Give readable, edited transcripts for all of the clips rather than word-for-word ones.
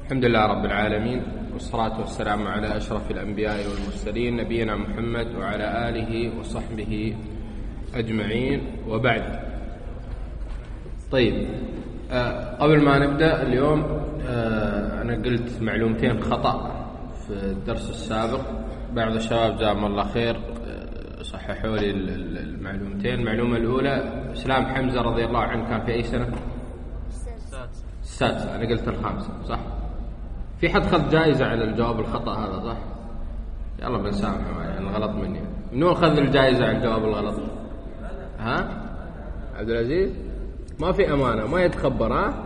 الحمد لله رب العالمين، والصلاة والسلام على أشرف الأنبياء والمرسلين نبينا محمد وعلى آله وصحبه أجمعين، وبعد. طيب، قبل ما نبدأ اليوم أنا قلت معلومتين خطأ في الدرس السابق. بعض الشباب جزاهم الله خير صححوا لي المعلومتين. المعلومة الأولى: إسلام حمزة رضي الله عنه كان في أي سنة؟ السادسة. أنا قلت الخامسة، صح؟ في حد خذ جائزة على الجواب الخطأ هذا، صح؟ يلا بنسامحه، يعني الغلط مني. منو أخذ الجائزة على الجواب الغلط؟ ها؟ عبد العزيز؟ ما في أمانة، ما يتخبر، ها؟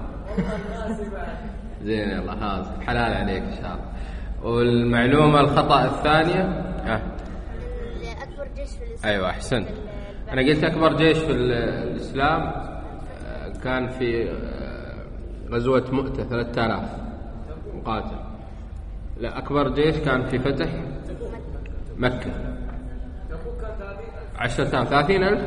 زين، يلا خلاص، حلال عليك إن شاء الله. والمعلومة الخطأ الثانية أكبر جيش في الإسلام. أيوة، أحسنت. أنا قلت أكبر جيش في الإسلام كان في غزوة مؤتة 3000 مقاتل. لا، أكبر جيش كان في فتح مكة 10,000 30,000.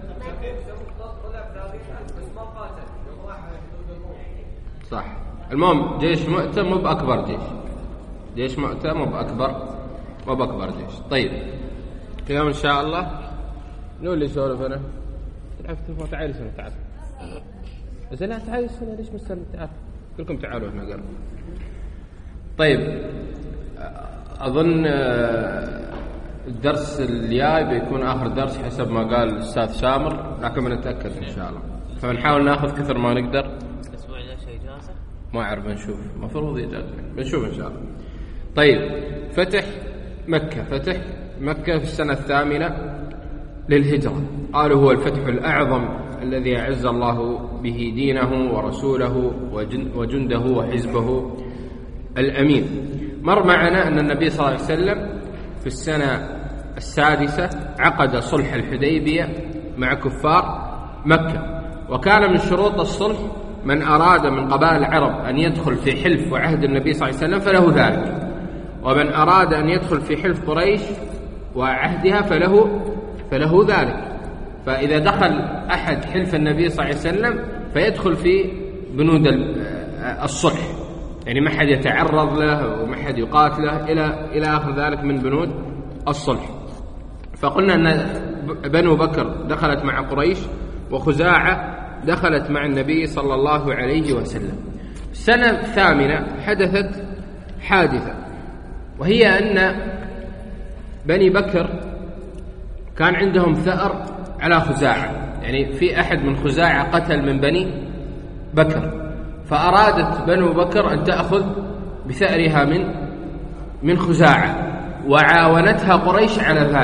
صح. المهم جيش مؤتة مو بأكبر جيش مؤتة مو بأكبر جيش. طيب، اليوم إن شاء الله منو اللي يسولف؟ أنا تلعب تلفون. تعال سنة، تعال إذا لا تعال سنة، ليش مستنى؟ تعال كلكم تعالوا هنا قرب. طيب، أظن الدرس الجاي بيكون آخر درس حسب ما قال الأستاذ سامر، لكن بنتأكد إن شاء الله، فبنحاول ناخذ كثر ما نقدر. الأسبوع له شيء إجازة؟ ما أعرف، بنشوف. مفروض إجازة، بنشوف إن شاء الله. طيب، فتح مكة في السنة 8 للهجرة. قالوا هو الفتح الأعظم الذي أعز الله به دينه ورسوله وجنده وحزبه الأمين. مر معنا أن النبي صلى الله عليه وسلم في السنة 6 عقد صلح الحديبية مع كفار مكة، وكان من شروط الصلح من أراد من قبائل العرب أن يدخل في حلف وعهد النبي صلى الله عليه وسلم فله ذلك، ومن أراد أن يدخل في حلف قريش وعهدها فله ذلك. فإذا دخل أحد حلف النبي صلى الله عليه وسلم فيدخل في بنود الصلح، يعني ما حد يتعرض له وما حد يقاتله إلى آخر ذلك من بنود الصلح. فقلنا أن بنو بكر دخلت مع قريش، وخزاعة دخلت مع النبي صلى الله عليه وسلم. السنة 8 حدثت حادثة، وهي أن بني بكر كان عندهم ثأر على خزاعة، يعني في أحد من خزاعة قتل من بني بكر، فأرادت بنو بكر أن تأخذ بثأرها من خزاعة، وعاونتها قريش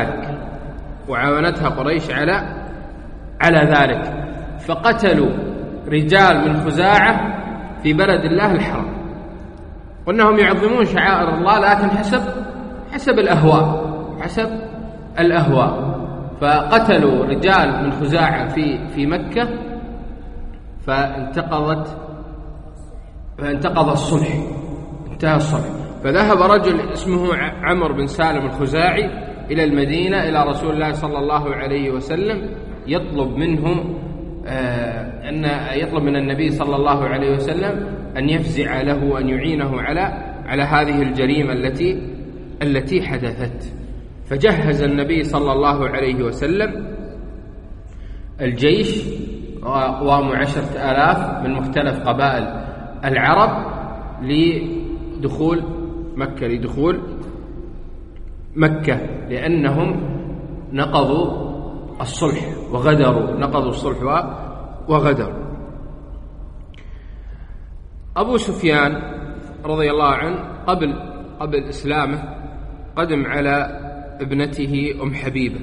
على ذلك، فقتلوا رجال من خزاعة في بلد الله الحرام. وأنهم يعظمون شعائر الله، لكن حسب الأهواء، فقتلوا رجال من خزاعة في مكة، فانتقض الصلح، انتهى الصلح. فذهب رجل اسمه عمرو بن سالم الخزاعي إلى المدينة إلى رسول الله صلى الله عليه وسلم، يطلب من النبي صلى الله عليه وسلم أن يفزع له وأن يعينه على هذه الجريمة التي حدثت. فجهز النبي صلى الله عليه وسلم الجيش، وقوام 10,000 من مختلف قبائل العرب لدخول مكة، لأنهم نقضوا الصلح وغدروا. أبو سفيان رضي الله عنه قبل إسلامه قدم على ابنته أم حبيبة،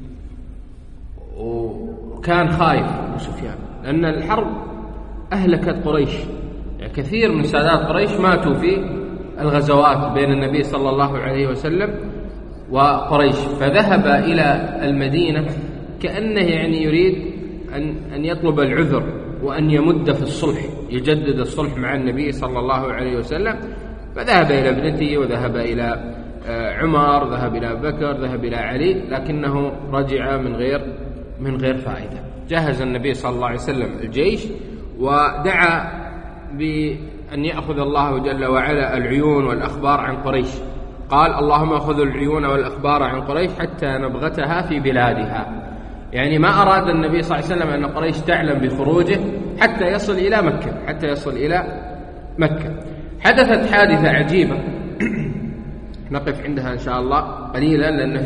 وكان خايف أبو سفيان لأن الحرب أهلكت قريش، يعني كثير من سادات قريش ماتوا في الغزوات بين النبي صلى الله عليه وسلم وقريش، فذهب إلى المدينة كأنه يعني يريد أن يطلب العذر وأن يمد في الصلح، يجدد الصلح مع النبي صلى الله عليه وسلم. فذهب إلى ابنته، وذهب إلى عمر، ذهب إلى بكر، ذهب إلى علي، لكنه رجع من غير فائدة. جهز النبي صلى الله عليه وسلم الجيش، ودعا أن يأخذ الله جل وعلا العيون والأخبار عن قريش. قال اللهم خذ العيون والأخبار عن قريش حتى نبغتها في بلادها، يعني ما أراد النبي صلى الله عليه وسلم أن قريش تعلم بخروجه حتى يصل إلى مكة. حدثت حادثة عجيبة نقف عندها إن شاء الله قليلا لأن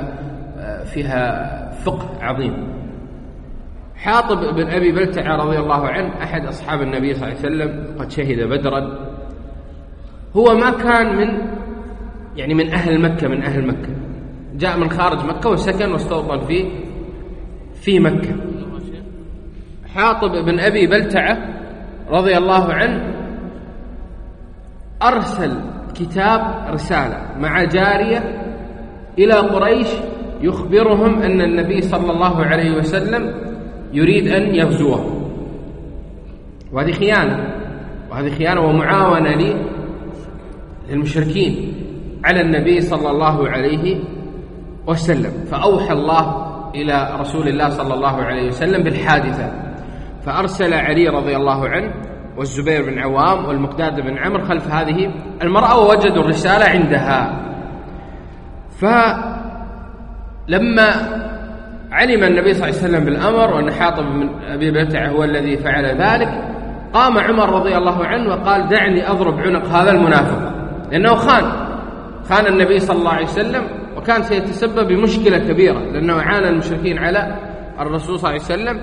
فيها فقه عظيم. حاطب بن أبي بلتعة رضي الله عنه أحد أصحاب النبي صلى الله عليه وسلم، قد شهد بدرا. هو ما كان من أهل مكة، جاء من خارج مكة وسكن واستوطن في مكة. حاطب بن أبي بلتعة رضي الله عنه أرسل رسالة مع جارية إلى قريش يخبرهم أن النبي صلى الله عليه وسلم يريد أن يغزوه، وهذه خيانة ومعاونة للمشركين على النبي صلى الله عليه وسلم. فأوحى الله إلى رسول الله صلى الله عليه وسلم بالحادثة، فأرسل علي رضي الله عنه والزبير بن عوام والمقداد بن عمرو خلف هذه المرأة، ووجدوا الرسالة عندها. فلما علم النبي صلى الله عليه وسلم بالأمر وأن حاطب بن أبي بلتعة هو الذي فعل ذلك، قام عمر رضي الله عنه وقال دعني أضرب عنق هذا المنافق، لأنه خان النبي صلى الله عليه وسلم، وكان سيتسبب بمشكلة كبيرة لأنه عانى المشركين على الرسول صلى الله عليه وسلم.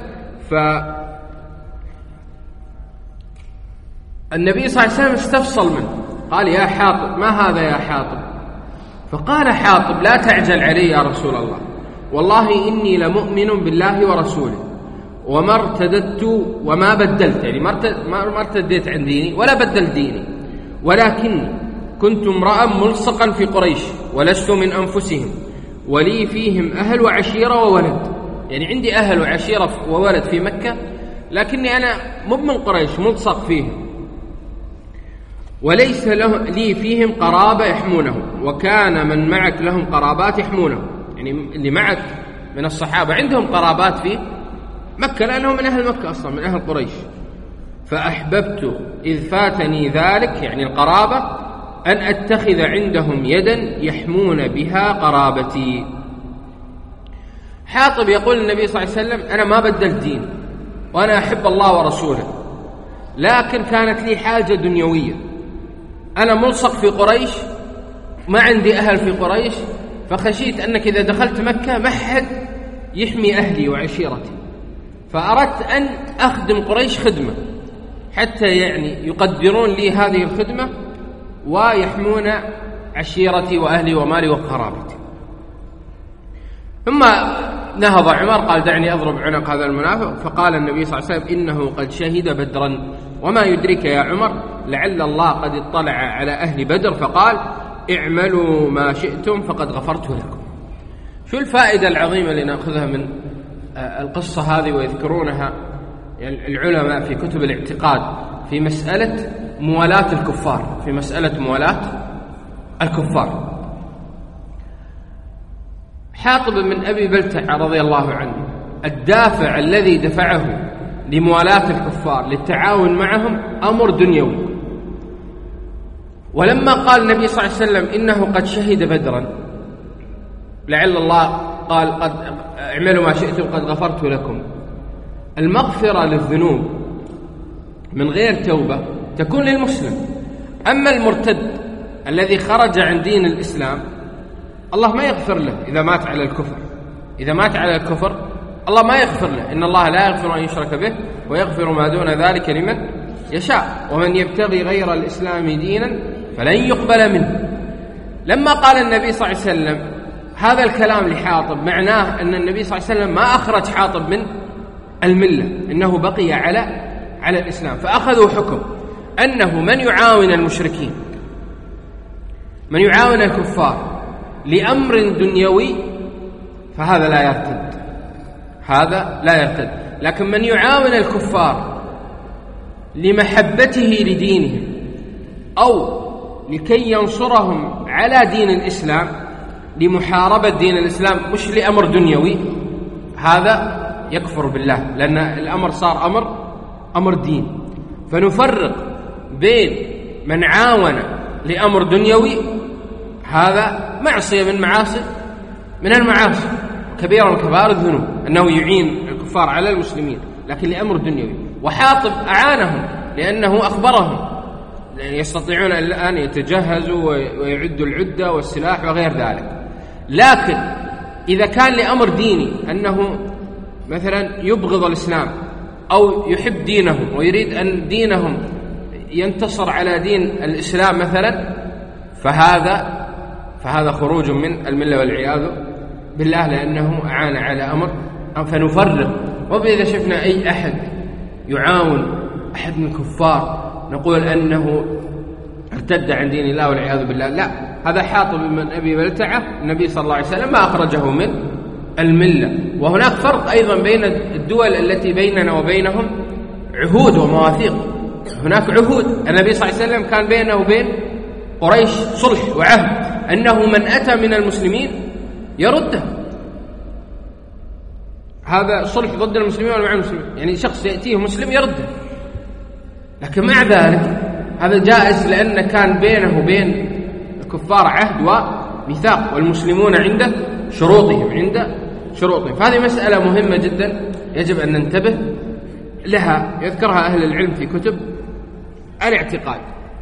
فالنبي صلى الله عليه وسلم استفصل منه، قال يا حاطب ما هذا يا حاطب؟ فقال حاطب لا تعجل علي يا رسول الله، والله إني لمؤمن بالله ورسوله وما ارتدت وما بدلت، يعني ما ارتديت عن ديني ولا بدلت ديني، ولكني كنت امرأ ملصقا في قريش ولست من أنفسهم، ولي فيهم أهل وعشيرة وولد، يعني عندي أهل وعشيرة وولد في مكة، لكني أنا مو من قريش ملصق فيهم، وليس لي فيهم قرابة يحمونه، وكان من معك لهم قرابات يحمونه، يعني اللي معك من الصحابة عندهم قرابات في مكة لأنهم من أهل مكة أصلا، من أهل قريش. فأحببت إذ فاتني ذلك، يعني القرابة، أن أتخذ عندهم يدا يحمون بها قرابتي. حاطب يقول النبي صلى الله عليه وسلم أنا ما بدلت دين وأنا أحب الله ورسوله، لكن كانت لي حاجة دنيوية، أنا ملصق في قريش ما عندي أهل في قريش، فخشيت أنك إذا دخلت مكة ما حد يحمي أهلي وعشيرتي، فأردت أن أخدم قريش خدمة حتى يعني يقدرون لي هذه الخدمة ويحمون عشيرتي وأهلي ومالي وقرابتي. ثم نهض عمر قال دعني أضرب عنق هذا المنافق، فقال النبي صلى الله عليه وسلم إنه قد شهد بدرا، وما يدرك يا عمر لعل الله قد اطلع على أهل بدر فقال اعملوا ما شئتم فقد غفرت لكم. شو الفائدة العظيمة اللي نأخذها من القصة هذه ويذكرونها يعني العلماء في كتب الاعتقاد في مسألة موالاة الكفار؟ حاطب من أبي بلتعة رضي الله عنه الدافع الذي دفعه لموالاة الكفار للتعاون معهم أمر دنيوي، ولما قال النبي صلى الله عليه وسلم إنه قد شهد بدرا لعل الله قال قد اعملوا ما شئتم قد غفرت لكم، المغفرة للذنوب من غير توبة تكون للمسلم، أما المرتد الذي خرج عن دين الإسلام الله ما يغفر له إذا مات على الكفر، الله ما يغفر له، إن الله لا يغفر أن يشرك به ويغفر ما دون ذلك لمن يشاء، ومن يبتغي غير الإسلام دينا فلن يقبل منه. لما قال النبي صلى الله عليه وسلم هذا الكلام لحاطب معناه أن النبي صلى الله عليه وسلم ما أخرج حاطب من الملة، إنه بقي على الإسلام، فأخذوا حكم أنه من يعاون المشركين من يعاون الكفار لأمر دنيوي فهذا لا يرتد، لكن من يعاون الكفار لمحبته لدينهم أو لكي ينصرهم على دين الإسلام لمحاربة دين الإسلام مش لأمر دنيوي، هذا يكفر بالله، لأن الأمر صار أمر دين. فنفرق بين من عاون لأمر دنيوي، هذا معصية من المعاصي، كبيرة من كبائر الذنوب أنه يعين الكفار على المسلمين، لكن لأمر دنيوي. وحاطب أعانهم لأنه أخبرهم يستطيعون الآن يتجهزوا ويعدوا العدة والسلاح وغير ذلك. لكن إذا كان لأمر ديني أنه مثلا يبغض الإسلام أو يحب دينهم ويريد أن دينهم ينتصر على دين الإسلام مثلا، فهذا خروج من الملة والعياذ بالله، لأنه أعان على أمر. فنفرق. وإذا شفنا أي أحد يعاون أحد من الكفار نقول أنه ارتد عن دين الله والعياذ بالله، لا، هذا حاطب من أبي بلتعة النبي صلى الله عليه وسلم ما أخرجه من الملة. وهناك فرق أيضا بين الدول التي بيننا وبينهم عهود ومواثيق. هناك عهود، النبي صلى الله عليه وسلم كان بينه وبين قريش صلح وعهد أنه من أتى من المسلمين يرده. هذا صلح ضد المسلمين ولا مع المسلمين، يعني شخص يأتيه مسلم يرده. لكن مع ذلك هذا جائز لأن كان بينه وبين الكفار عهد وميثاق، والمسلمون عند شروطهم. فهذه مسألة مهمة جدا يجب أن ننتبه لها، يذكرها أهل العلم في كتب الاعتقاد.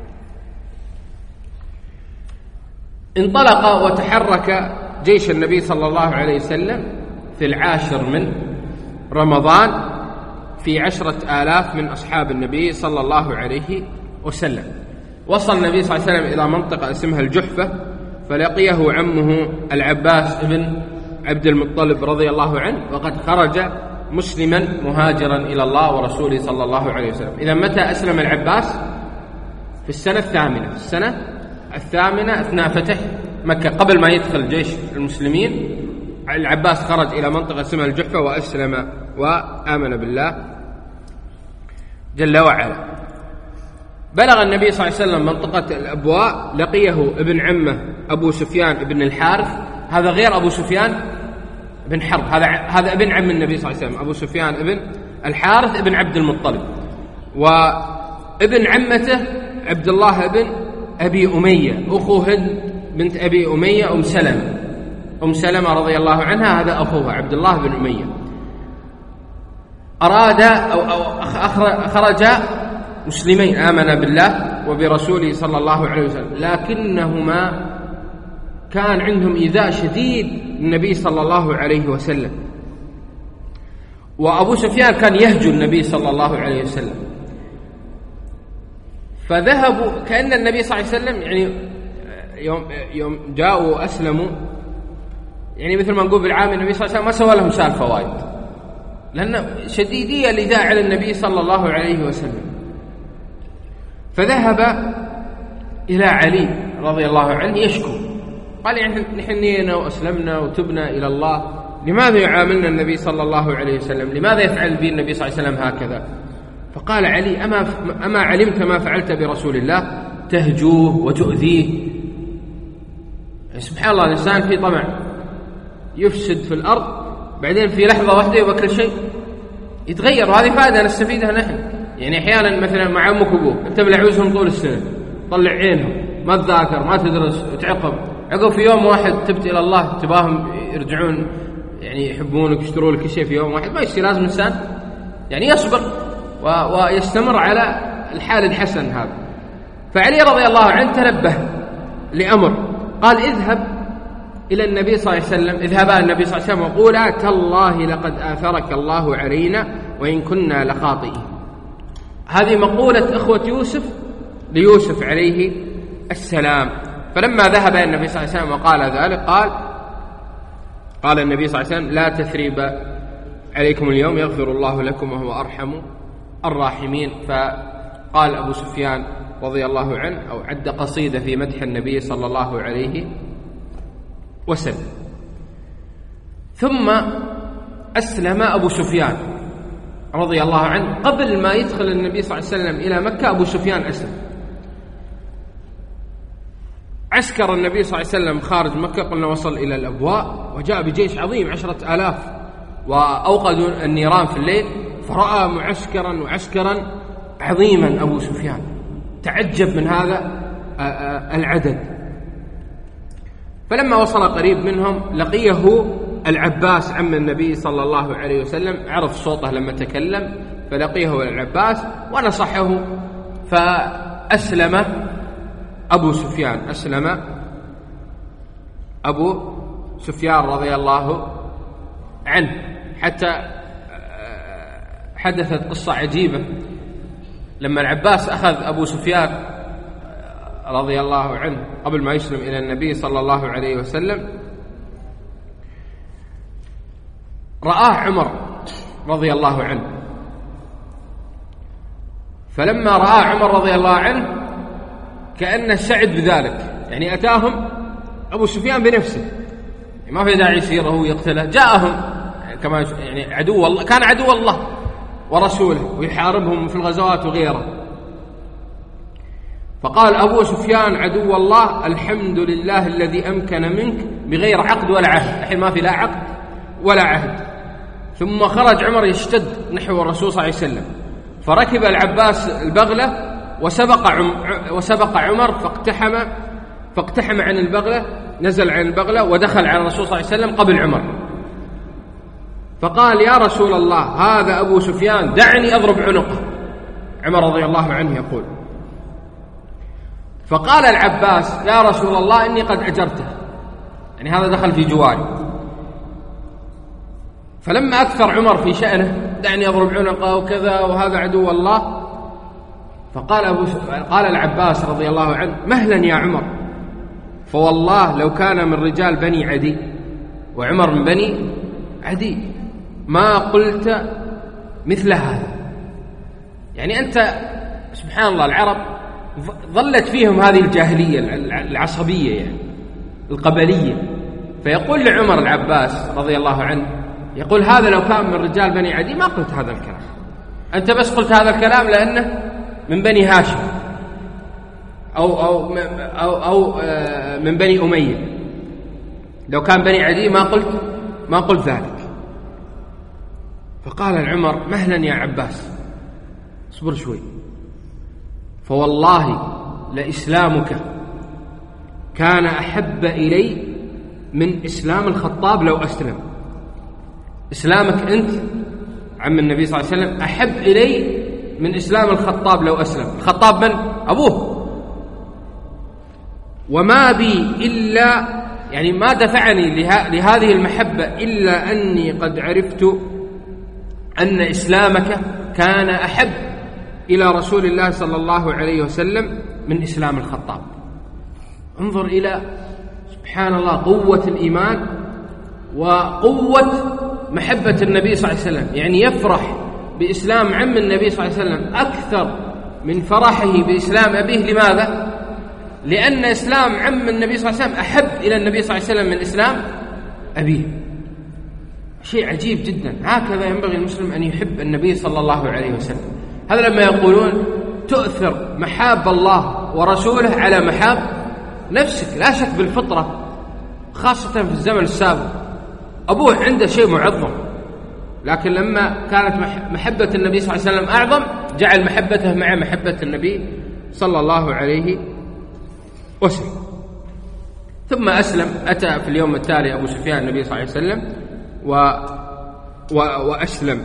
انطلق وتحرك جيش النبي صلى الله عليه وسلم في 10 من رمضان في 10,000 من أصحاب النبي صلى الله عليه وسلم. وصل النبي صلى الله عليه وسلم إلى منطقة اسمها الجحفة، فلقيه عمه العباس بن عبد المطلب رضي الله عنه، وقد خرج مسلما مهاجرا إلى الله ورسوله صلى الله عليه وسلم. إذا متى أسلم العباس؟ في السنة الثامنة أثناء فتح مكة، قبل ما يدخل جيش المسلمين. العباس خرج إلى منطقة اسمها الجحفة وأسلم وآمن بالله جل وعلا. بلغ النبي صلى الله عليه وسلم منطقة الأبواء، لقيه ابن عمه أبو سفيان ابن الحارث، هذا غير أبو سفيان بن حرب، هذا ابن عم النبي صلى الله عليه وسلم، أبو سفيان ابن الحارث ابن عبد المطلب، وابن عمته عبد الله ابن أبي أمية، أخو هند بنت أبي أمية أم سلمة رضي الله عنها، هذا أخوها عبد الله بن أمية. أراد أو خرج مسلمين، آمن بالله وبرسوله صلى الله عليه وسلم، لكنهما كان عندهم إيذاء شديد للنبي صلى الله عليه وسلم. وأبو سفيان كان يهجو النبي صلى الله عليه وسلم، فذهبوا كأن النبي صلى الله عليه وسلم يعني يوم جاءوا وأسلموا، يعني مثل ما نقول بالعام النبي صلى الله عليه وسلم ما سوى لهم سالفة وايد، لأن شديدية الإيذاء على النبي صلى الله عليه وسلم. فذهب إلى علي رضي الله عنه يشكو، قال يعني نحن نينا وأسلمنا وتبنا إلى الله، لماذا يعاملنا النبي صلى الله عليه وسلم؟ لماذا يفعل به النبي صلى الله عليه وسلم هكذا؟ فقال علي أما علمت ما فعلت برسول الله؟ تهجوه وتؤذيه. يعني سبحان الله، الإنسان في طمع يفسد في الأرض، بعدين في لحظة واحدة يبقى كل شيء يتغير. وهذه فائدة نستفيدها نحن. يعني أحيانا مثلا مع أمك وأبوك أنت ملعوزهم طول السنة، طلع عينهم، ما تذاكر ما تدرس وتعقب، عقب في يوم واحد تبت إلى الله تباهم يرجعون يعني يحبونك يشتروا لك شيء في يوم واحد، ما يصير. لازم إنسان يعني يصبر ويستمر على الحال الحسن هذا. فعلي رضي الله عنه تنبه لأمر، قال اذهب إلى النبي صلى الله عليه وسلم، اذهبا النبي صلى الله عليه وسلم وقولا تالله لقد آثرك الله علينا وإن كنا لخاطئين. هذه مقولة إخوة يوسف ليوسف عليه السلام. فلما ذهب إلى النبي صلى الله عليه وسلم وقال ذلك، قال النبي صلى الله عليه وسلم لا تثريب عليكم اليوم يغفر الله لكم وهو أرحم الراحمين. فقال أبو سفيان رضي الله عنه أو عد قصيدة في مدح النبي صلى الله عليه وسلم. ثم أسلم أبو سفيان رضي الله عنه. قبل ما يدخل النبي صلى الله عليه وسلم إلى مكة أبو سفيان أسلم. عسكر النبي صلى الله عليه وسلم خارج مكة، قلنا وصل إلى الأبواء وجاء بجيش عظيم 10,000، وأوقدوا النيران في الليل، فرأى معسكرا عظيما أبو سفيان تعجب من هذا العدد. فلما وصل قريب منهم لقيه العباس عم النبي صلى الله عليه وسلم، عرف صوته لما تكلم فلقيه العباس ونصحه، فأسلم أبو سفيان. أسلم أبو سفيان رضي الله عنه. حتى حدثت قصة عجيبة لما العباس أخذ أبو سفيان رضي الله عنه قبل ما يسلم إلى النبي صلى الله عليه وسلم، رآه عمر رضي الله عنه. فلما رآه عمر رضي الله عنه كأنه سعد بذلك، يعني أتاهم أبو سفيان بنفسه، ما في داعي يسيره ويقتله، جاءهم كما يعني عدو الله، كان عدو الله ورسوله ويحاربهم في الغزوات وغيره. فقال أبو سفيان عدو الله الحمد لله الذي أمكن منك بغير عقد ولا عهد. الحين ما في لا عقد ولا عهد. ثم خرج عمر يشتد نحو الرسول صلى الله عليه وسلم، فركب العباس البغلة وسبق عمر فاقتحم عن البغلة، نزل عن البغلة ودخل على الرسول صلى الله عليه وسلم قبل عمر، فقال يا رسول الله هذا أبو سفيان دعني أضرب عنقه. عمر رضي الله عنه يقول، فقال العباس يا رسول الله إني قد أجرته، يعني هذا دخل في جواري. فلما أكثر عمر في شأنه دعني أضرب عنقه وكذا وهذا عدو الله، قال العباس رضي الله عنه مهلا يا عمر، فوالله لو كان من رجال بني عدي، وعمر من بني عدي، ما قلت مثل هذا. يعني أنت سبحان الله العرب ظلت فيهم هذه الجاهلية العصبية يعني القبلية. فيقول لعمر العباس رضي الله عنه، يقول هذا لو كان من رجال بني عدي ما قلت هذا الكلام، أنت بس قلت هذا الكلام لأنه من بني هاشم أو من بني أمية. لو كان بني عدي ما قلت ذلك. فقال العمر مهلا يا عباس اصبر شوي، فوالله لإسلامك كان أحب إلي من إسلام الخطاب لو أسلم. إسلامك أنت عم النبي صلى الله عليه وسلم أحب إلي من إسلام الخطاب لو أسلم. الخطاب من؟ أبوه. وما بي إلا يعني ما دفعني لهذه المحبة إلا أني قد عرفت أن إسلامك كان أحب إلى رسول الله صلى الله عليه وسلم من إسلام الخطاب. انظر إلى سبحان الله قوة الإيمان وقوة محبة النبي صلى الله عليه وسلم. يعني يفرح بإسلام عم النبي صلى الله عليه وسلم أكثر من فرحه بإسلام أبيه. لماذا؟ لأن إسلام عم النبي صلى الله عليه وسلم أحب إلى النبي صلى الله عليه وسلم من إسلام أبيه. شيء عجيب جدا. هكذا ينبغي المسلم أن يحب النبي صلى الله عليه وسلم. هذا لما يقولون تؤثر محاب الله ورسوله على محاب نفسك، لا شك بالفطرة، خاصة في الزمن السابق. أبوه عنده شيء معظم، لكن لما كانت محبة النبي صلى الله عليه وسلم أعظم جعل محبته مع محبة النبي صلى الله عليه وسلم. ثم أسلم. أتى في اليوم التالي أبو سفيان النبي صلى الله عليه وسلم وأسلم.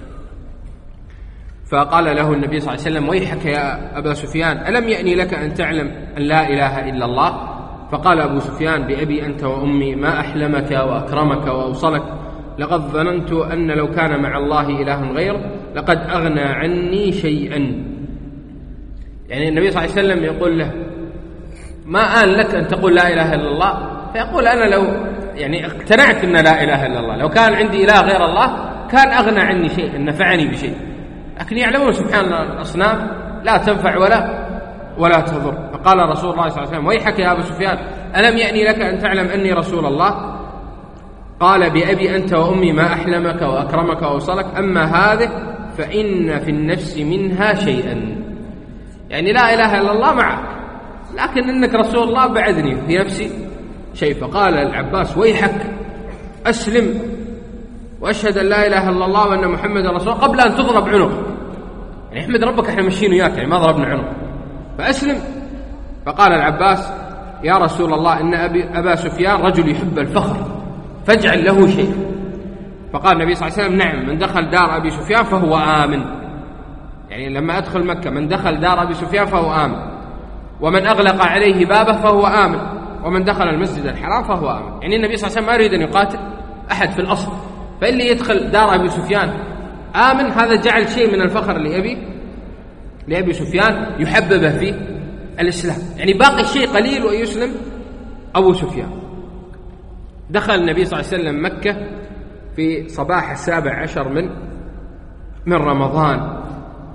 فقال له النبي صلى الله عليه وسلم ويحك يا أبا سفيان ألم يأني لك أن تعلم أن لا إله إلا الله؟ فقال أبو سفيان بأبي أنت وأمي ما أحلمك وأكرمك وأوصلك، لقد ظننت أن لو كان مع الله إله غير لقد أغنى عني شيئا. يعني النبي صلى الله عليه وسلم يقول له ما آن لك أن تقول لا إله إلا الله؟ فيقول أنا لو يعني اقتنعت أن لا إله إلا الله، لو كان عندي إله غير الله كان أغنى عني شيء، نفعني بشيء. لكن يعلمون سبحان الله الأصنام لا تنفع ولا تضر. فقال رسول الله صلى الله عليه وسلم ويحك يا أبو سفيان ألم يأني لك أن تعلم أني رسول الله؟ قال بأبي أنت وأمي ما أحلمك وأكرمك وأوصلك، أما هذه فإن في النفس منها شيئا. يعني لا إله إلا الله معك، لكن إنك رسول الله بعدني في نفسي شيء. فقال العباس ويحك أسلم وأشهد أن لا إله إلا الله وأن محمد رسول قبل أن تضرب عنقك. يعني احمد ربك احنا مشيين وياك، يعني ما ضربنا عنق. فأسلم. فقال العباس: يا رسول الله، إن أبا سفيان رجل يحب الفخر فاجعل له شيء. فقال النبي صلى الله عليه وسلم: نعم، من دخل دار أبي سفيان فهو آمن. يعني لما أدخل مكة من دخل دار أبي سفيان فهو آمن، ومن أغلق عليه بابه فهو آمن، ومن دخل المسجد الحرام فهو آمن. يعني النبي صلى الله عليه وسلم ما يريد أن يقاتل أحد في الأصل، فاللي يدخل دار أبي سفيان آمن، هذا جعل شيء من الفخر لأبي سفيان يحببه في الإسلام. يعني باقي الشيء قليل ويسلم أبو سفيان. دخل النبي صلى الله عليه وسلم مكة في صباح 17 من رمضان،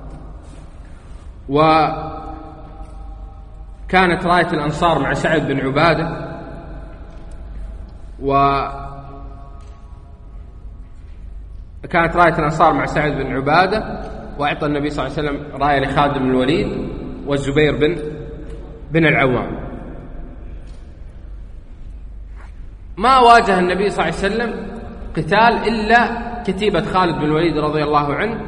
وكانت راية الأنصار مع سعد بن عبادة، وأعطى النبي صلى الله عليه وسلم راية لخالد بن الوليد والزبير بن العوام. ما واجه النبي صلى الله عليه وسلم قتال إلا كتيبة خالد بن الوليد رضي الله عنه،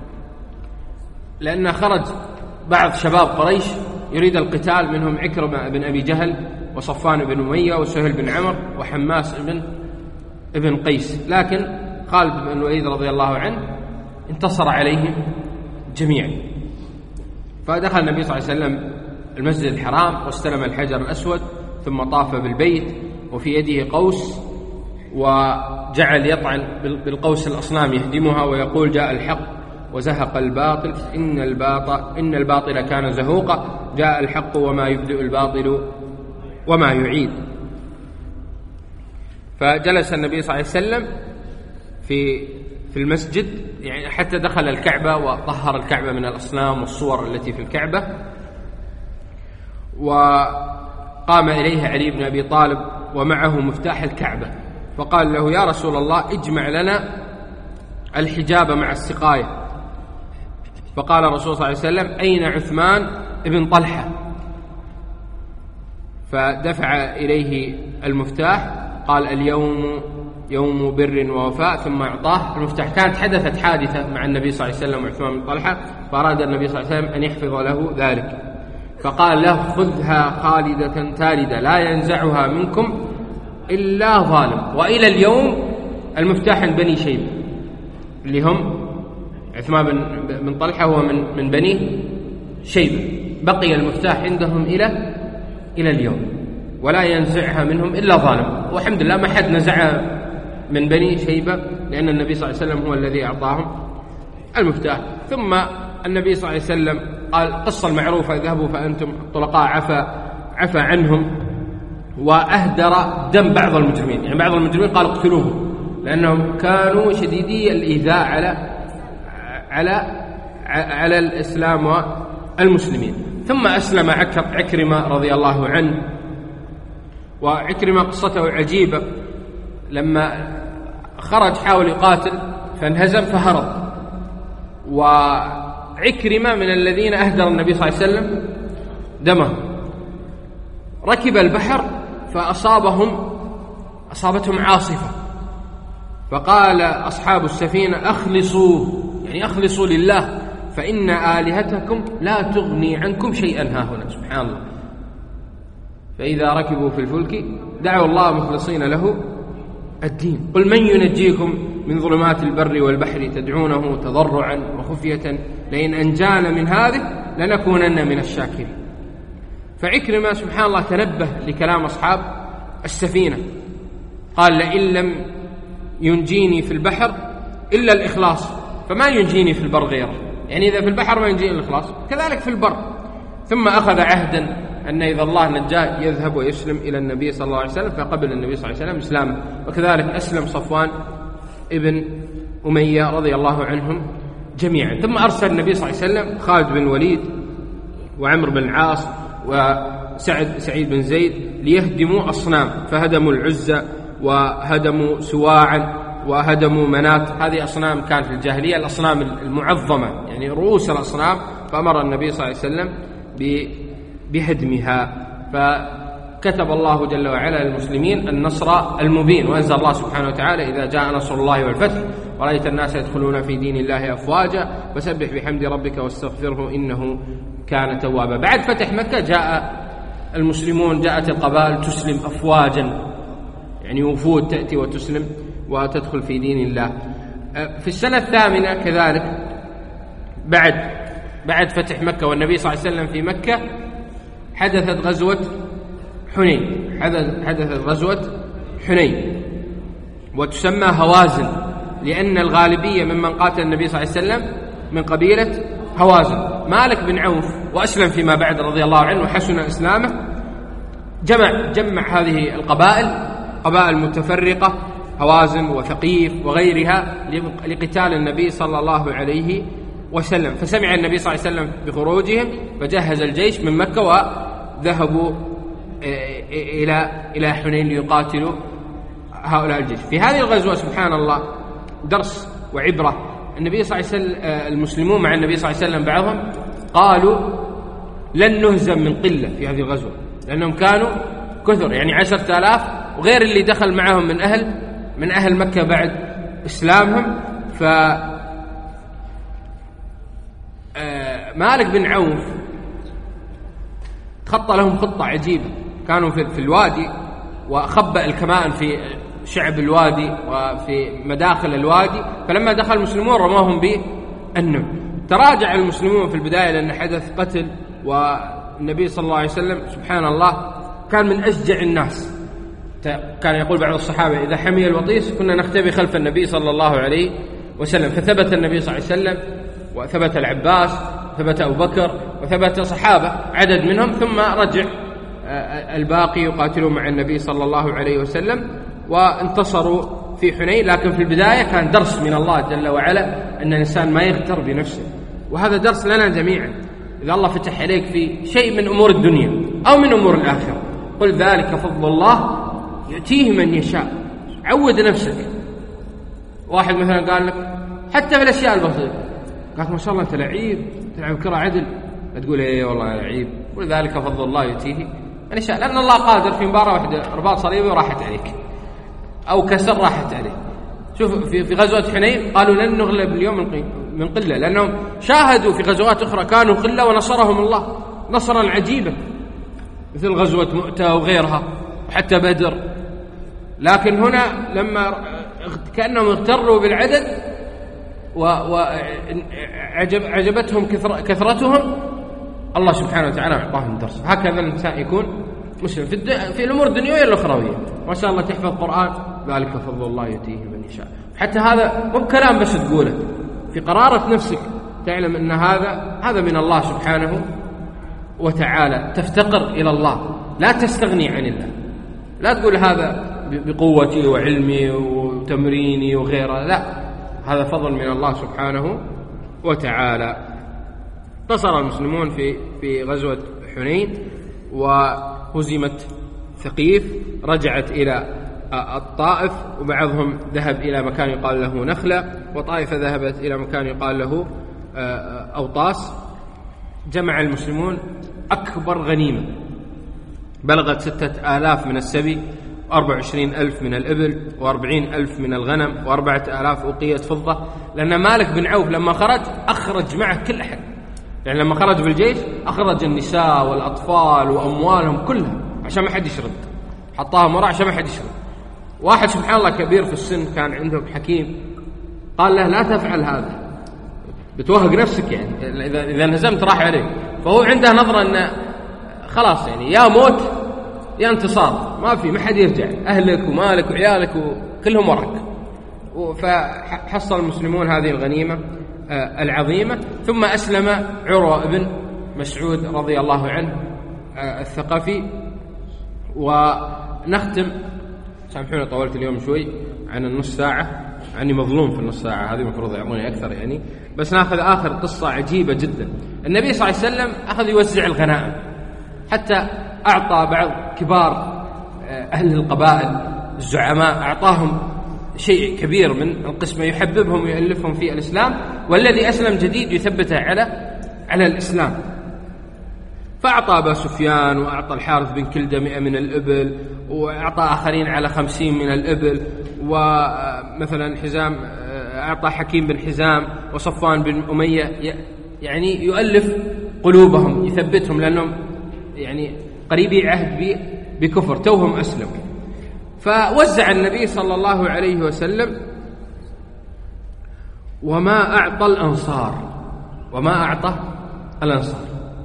لأن خرج بعض شباب قريش يريد القتال، منهم عكرمة بن أبي جهل وصفان بن أمية وسهل بن عمر وحماس بن قيس، لكن خالد بن الوليد رضي الله عنه انتصر عليهم جميعا. فدخل النبي صلى الله عليه وسلم المسجد الحرام واستلم الحجر الأسود، ثم طاف بالبيت وفي يده قوس، وجعل يطعن بالقوس الأصنام يهدمها ويقول: جاء الحق وزهق الباطل إن الباطل كان زهوقا، جاء الحق وما يبدئ الباطل وما يعيد. فجلس النبي صلى الله عليه وسلم في المسجد، يعني حتى دخل الكعبة وطهر الكعبة من الأصنام والصور التي في الكعبة، وقام إليه علي بن أبي طالب ومعه مفتاح الكعبة، فقال له: يا رسول الله، اجمع لنا الحجاب مع السقاية. فقال الرسول صلى الله عليه وسلم: أين عثمان ابن طلحة؟ فدفع إليه المفتاح، قال: اليوم يوم بر ووفاء، ثم أعطاه المفتاح. كانت حدثت حادثة مع النبي صلى الله عليه وسلم وعثمان بن طلحة، فأراد النبي صلى الله عليه وسلم أن يحفظ له ذلك، فقال له: خذها خالدة تالدة لا ينزعها منكم إلا ظالم. وإلى اليوم المفتاح عند بني شيبة، اللي هم عثمان بن طلحة هو من بني شيبة، بقي المفتاح عندهم إلى اليوم، ولا ينزعها منهم إلا ظالم. والحمد لله ما حد نزعها من بني شيبة، لأن النبي صلى الله عليه وسلم هو الذي أعطاهم المفتاح. ثم النبي صلى الله عليه وسلم قال قصة المعروفة: اذهبوا فأنتم طلقاء، عفى عنهم، وأهدر دم بعض المجرمين. يعني بعض المجرمين قال اقتلوهم، لأنهم كانوا شديدي الإيذاء على الإسلام والمسلمين. ثم أسلم عكرمة رضي الله عنه، وعكرمة قصته عجيبة. لما خرج حاول يقاتل فانهزم فهرب، وعكرمة من الذين أهدر النبي صلى الله عليه وسلم دمه. ركب البحر فأصابتهم عاصفة، فقال أصحاب السفينة: أخلصوا لله، فإن آلهتكم لا تغني عنكم شيئا هاهنا. سبحان الله. فإذا ركبوا في الفلك دعوا الله مخلصين له الدين. قل من ينجيكم من ظلمات البر والبحر تدعونه تضرعا وخفية لئن أنجانا من هذه لنكونن من الشاكرين. فعكرمة سبحان الله تنبه لكلام أصحاب السفينة، قال: لئن لم ينجيني في البحر إلا الإخلاص فما ينجيني في البر غيره. يعني إذا في البحر ما ينجيني الإخلاص، كذلك في البر. ثم أخذ عهدا أن إذا الله نجاه يذهب ويسلم إلى النبي صلى الله عليه وسلم، فقبل النبي صلى الله عليه وسلم إسلامه، وكذلك أسلم صفوان ابن أمية رضي الله عنهم جميعا. ثم أرسل النبي صلى الله عليه وسلم خالد بن الوليد وعمر بن العاص وسعيد بن زيد ليهدموا أصنام، فهدموا العزة وهدموا سواعا وهدموا منات. هذه أصنام كانت في الجاهلية، الأصنام المعظمة، يعني رؤوس الأصنام، فأمر النبي صلى الله عليه وسلم بهدمها. فكتب الله جل وعلا للمسلمين النصر المبين، وأنزل الله سبحانه وتعالى: إذا جاء نصر الله والفتح ورأيت الناس يدخلون في دين الله أفواجا فسبح بحمد ربك واستغفره إنه كان توابا. بعد فتح مكة جاء المسلمون، جاءت القبائل تسلم أفواجا، يعني وفود تأتي وتسلم وتدخل في دين الله. في السنة الثامنة كذلك بعد فتح مكة والنبي صلى الله عليه وسلم في مكة حدثت غزوة حنين. حدثت غزوة حنين وتسمى هوازن، لأن الغالبية ممن قاتل النبي صلى الله عليه وسلم من قبيلة هوازن. مالك بن عوف وأسلم فيما بعد رضي الله عنه وحسن إسلامه، جمع هذه القبائل، قبائل متفرقة، هوازن وثقيف وغيرها، لقتال النبي صلى الله عليه وسلم. فسمع النبي صلى الله عليه وسلم بخروجهم فجهز الجيش من مكة وذهبوا إلى حنين ليقاتلوا هؤلاء الجيش. في هذه الغزوة سبحان الله درس وعبرة. النبي صلى الله عليه وسلم، المسلمون مع النبي صلى الله عليه وسلم بعضهم قالوا لن نهزم من قلة في هذه الغزوة، لأنهم كانوا كثر، يعني 10,000 وغير اللي دخل معهم من أهل مكة بعد إسلامهم. مالك بن عوف خط لهم خطة عجيبة. كانوا في الوادي وخبأ الكمائن في شعب الوادي وفي مداخل الوادي، فلما دخل المسلمون رماهم بالنبل. تراجع المسلمون في البداية لأن حدث قتل، والنبي صلى الله عليه وسلم سبحان الله كان من أشجع الناس. كان يقول بعض الصحابة: إذا حمي الوطيس كنا نختبي خلف النبي صلى الله عليه وسلم. فثبت النبي صلى الله عليه وسلم، وثبت العباس، ثبت أبو بكر، وثبت صحابة عدد منهم، ثم رجع الباقي يقاتلوا مع النبي صلى الله عليه وسلم وانتصروا في حنين. لكن في البداية كان درس من الله جل وعلا أن الإنسان ما يغتر بنفسه، وهذا درس لنا جميعا. إذا الله فتح عليك في شيء من أمور الدنيا أو من أمور الآخرة قل ذلك فضل الله يؤتيه من يشاء. عود نفسك. واحد مثلا قال لك حتى في الأشياء البسيطة، قال ما شاء الله أنت لعيب، تلعب كرة عدل، تقول إيه والله لعيب، قل ذلك فضل الله يؤتيه من يشاء، لأن الله قادر في مباراة واحدة رباط صليبي وراحت عليك، أو كسر راحت عليه. شوف في غزوة حنين قالوا لن نغلب اليوم من قلة، لأنهم شاهدوا في غزوات أخرى كانوا قلة ونصرهم الله نصرا عجيبا، مثل غزوة مؤتة وغيرها وحتى بدر. لكن هنا لما كأنهم اغتروا بالعدد وعجبتهم كثرتهم، الله سبحانه وتعالى أعطاهم درس. هكذا الإنسان يكون مسلم في الأمور الدنيوية والأخروية. ما شاء الله تحفظ قرآن، ذلك فضل الله يؤتيه من يشاء. حتى هذا مو بكلام بس تقوله، في قرارة نفسك تعلم أن هذا من الله سبحانه وتعالى. تفتقر إلى الله، لا تستغني عن الله. لا تقول هذا بقوتي وعلمي وتمريني وغيره، لا، هذا فضل من الله سبحانه وتعالى. انتصر المسلمون في غزوة حنين وهزمت ثقيف، رجعت إلى الطائف، وبعضهم ذهب إلى مكان يقال له نخلة، وطائفة ذهبت إلى مكان يقال له أوطاس. جمع المسلمون أكبر غنيمة بلغت 6,000 من السبي، 24,000 من الإبل، 40,000 من الغنم، 4,000 أوقية فضة. لأن مالك بن عوف لما أخرج معه كل أحد، يعني لما خرج بالجيش أخرج النساء والأطفال وأموالهم كلها عشان ما حد يشرد، حطاهم وراء عشان ما حد يشرد. واحد سبحان الله كبير في السن كان عنده حكيم قال له لا تفعل هذا، بتوهق نفسك، يعني إذا انهزمت راح عليك. فهو عنده نظرة أن خلاص يعني يا موت يا انتصار، ما حد يرجع، أهلك ومالك وعيالك وكلهم وراك. فحصل المسلمون هذه الغنيمة العظيمة. ثم أسلم عروة بن مسعود رضي الله عنه الثقفي. ونختم، سامحوني طولت اليوم شوي عن النص ساعة، عني مظلوم في النص ساعة هذه، مفروض يعطوني أكثر يعني، بس ناخذ آخر قصة عجيبة جدا. النبي صلى الله عليه وسلم أخذ يوزع الغنائم، حتى أعطى بعض كبار أهل القبائل الزعماء، أعطاهم شيء كبير من القسمة يحببهم ويؤلفهم في الإسلام، والذي أسلم جديد يثبته على الإسلام. فأعطى أبا سفيان وأعطى الحارث بن كلدة 100 من الإبل، وأعطى آخرين على 50 من الإبل، ومثلا حزام أعطى حكيم بن حزام وصفوان بن أمية، يعني يؤلف قلوبهم، يثبتهم، لأنهم يعني قريبي عهد بكفر، توهم أسلم. فوزع النبي صلى الله عليه وسلم وما أعطى الأنصار.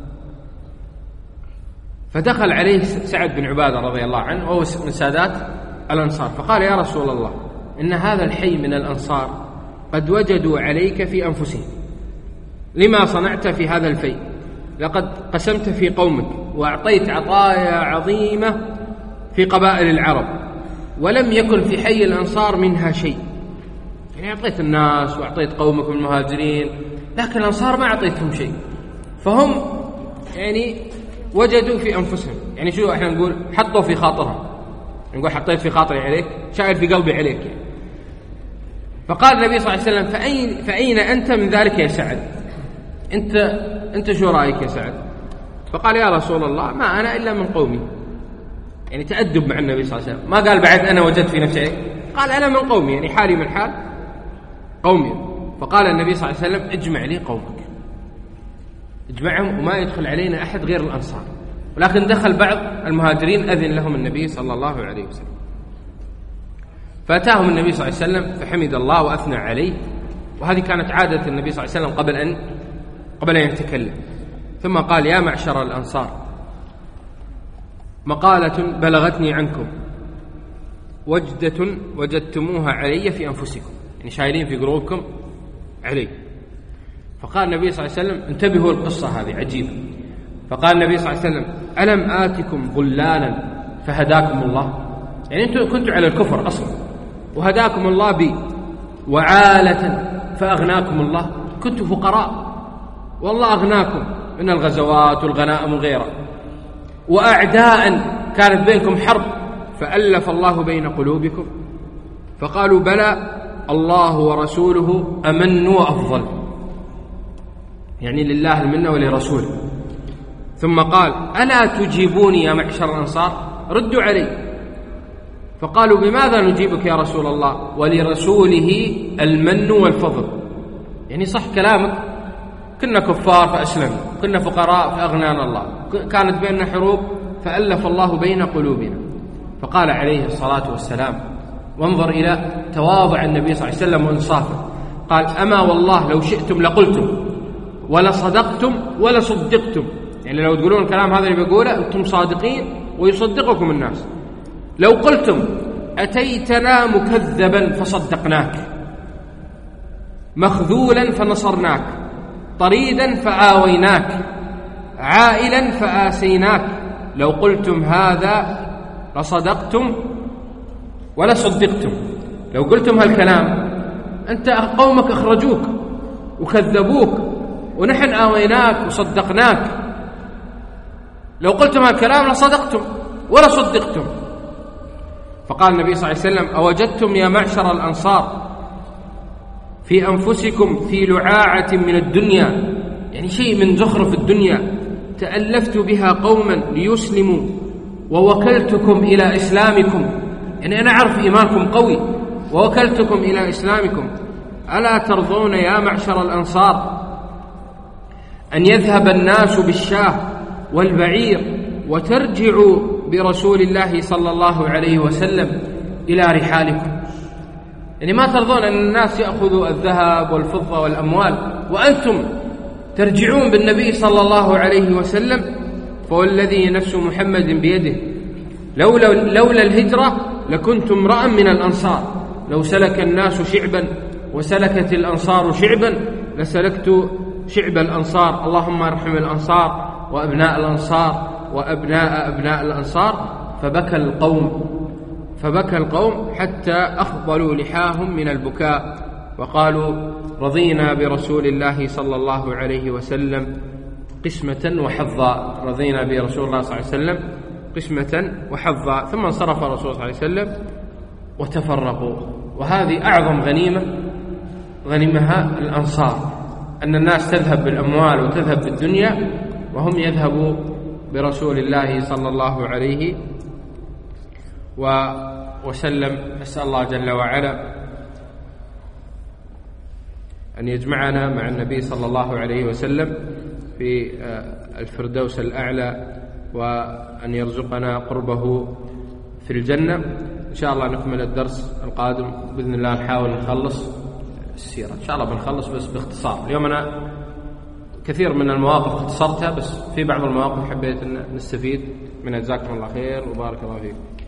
فدخل عليه سعد بن عبادة رضي الله عنه وهو من سادات الأنصار، فقال: يا رسول الله، إن هذا الحي من الأنصار قد وجدوا عليك في أنفسهم، لما صنعت في هذا الفيء؟ لقد قسمت في قومك وأعطيت عطايا عظيمة في قبائل العرب، ولم يكن في حي الأنصار منها شيء. يعني أعطيت الناس وأعطيت قومك المهاجرين، لكن الأنصار ما أعطيتهم شيء. فهم يعني وجدوا في أنفسهم، يعني شو احنا نقول؟ حطوا في خاطرها، نقول حطيت في خاطري عليك، شاعر في قلبي عليك يعني. فقال النبي صلى الله عليه وسلم: فأين أنت من ذلك يا سعد؟ أنت شو رأيك يا سعد؟ فقال: يا رسول الله، ما أنا إلا من قومي. يعني تأدب مع النبي صلى الله عليه وسلم، ما قال بعد أنا وجدت في نفسي، قال أنا من قومي، يعني حالي من حال قومي. فقال النبي صلى الله عليه وسلم: اجمع لي قومك، اجمعهم، وما يدخل علينا أحد غير الأنصار. ولكن دخل بعض المهاجرين أذن لهم النبي صلى الله عليه وسلم. فأتاهم النبي صلى الله عليه وسلم فحمد الله وأثنى عليه، وهذه كانت عادة النبي صلى الله عليه وسلم قبل أن يتكلم. ثم قال: يا معشر الأنصار، مقالة بلغتني عنكم، وجدة وجدتموها علي في أنفسكم، يعني شايلين في قلوبكم علي. فقال النبي صلى الله عليه وسلم: انتبهوا القصة هذه عجيبة. فقال النبي صلى الله عليه وسلم: ألم آتكم ضلالا فهداكم الله؟ يعني أنتم كنتوا على الكفر أصلا، وهداكم الله بي، وعالة فأغناكم الله، كنتوا فقراء والله أغناكم من الغزوات والغنائم وغيرها، وأعداء كانت بينكم حرب فألف الله بين قلوبكم. فقالوا: بلى، الله ورسوله أمن وأفضل، يعني لله المنة ولرسوله. ثم قال: ألا تجيبوني يا معشر الأنصار؟ ردوا علي. فقالوا: بماذا نجيبك يا رسول الله؟ ولرسوله المن والفضل. يعني صح كلامك، كنا كفار فأسلمنا، كنا فقراء فأغنانا الله، كانت بيننا حروب فألف الله بين قلوبنا. فقال عليه الصلاة والسلام، وانظر إلى تواضع النبي صلى الله عليه وسلم وإنصافه، قال: أما والله لو شئتم لقلتم ولا صدقتم ولا صدقتم. يعني لو تقولون الكلام هذا اللي بيقوله أنتم صادقين ويصدقكم الناس. لو قلتم: أتيتنا مكذبا فصدقناك، مخذولا فنصرناك، طريدا فآويناك، عائلا فآسيناك، لو قلتم هذا لصدقتم ولا صدقتم. لو قلتم هالكلام أنت قومك أخرجوك وكذبوك، ونحن آويناك وصدقناك. لو قلتم هالكلام لصدقتم ولا صدقتم. فقال النبي صلى الله عليه وسلم: أوجدتم يا معشر الأنصار في أنفسكم في لعاعة من الدنيا، يعني شيء من زخرف الدنيا، تألفت بها قوما ليسلموا ووكلتكم إلى إسلامكم، يعني أنا أعرف إيمانكم قوي ووكلتكم إلى إسلامكم. ألا ترضون يا معشر الأنصار أن يذهب الناس بالشاه والبعير وترجعوا برسول الله صلى الله عليه وسلم إلى رحالكم؟ يعني ما ترضون أن الناس يأخذوا الذهب والفضة والأموال وأنتم ترجعون بالنبي صلى الله عليه وسلم؟ فوالذي نفس محمد بيده لولا الهجرة لكنت امرأ من الأنصار، لو سلك الناس شعبا وسلكت الأنصار شعبا لسلكت شعب الأنصار. اللهم ارحم الأنصار وأبناء الأنصار وأبناء أبناء الأنصار. فبكى القوم حتى أخضلوا لحاهم من البكاء، وقالوا: رضينا برسول الله صلى الله عليه وسلم قسمة وحظا، رضينا برسول الله صلى الله عليه وسلم قسمة وحظا. ثم انصرف الرسول صلى الله عليه وسلم وتفرقوا. وهذه أعظم غنيمها الأنصار، أن الناس تذهب بالأموال وتذهب بالدنيا، وهم يذهبوا برسول الله صلى الله عليه وسلم. أسأل الله جل وعلا أن يجمعنا مع النبي صلى الله عليه وسلم في الفردوس الأعلى، وأن يرزقنا قربه في الجنة. إن شاء الله نكمل الدرس القادم بإذن الله، نحاول نخلص السيرة إن شاء الله، بنخلص بس باختصار. اليوم أنا كثير من المواقف اختصرتها، بس في بعض المواقف حبيت أن نستفيد منها. جزاكم الله خير وبارك الله فيكم.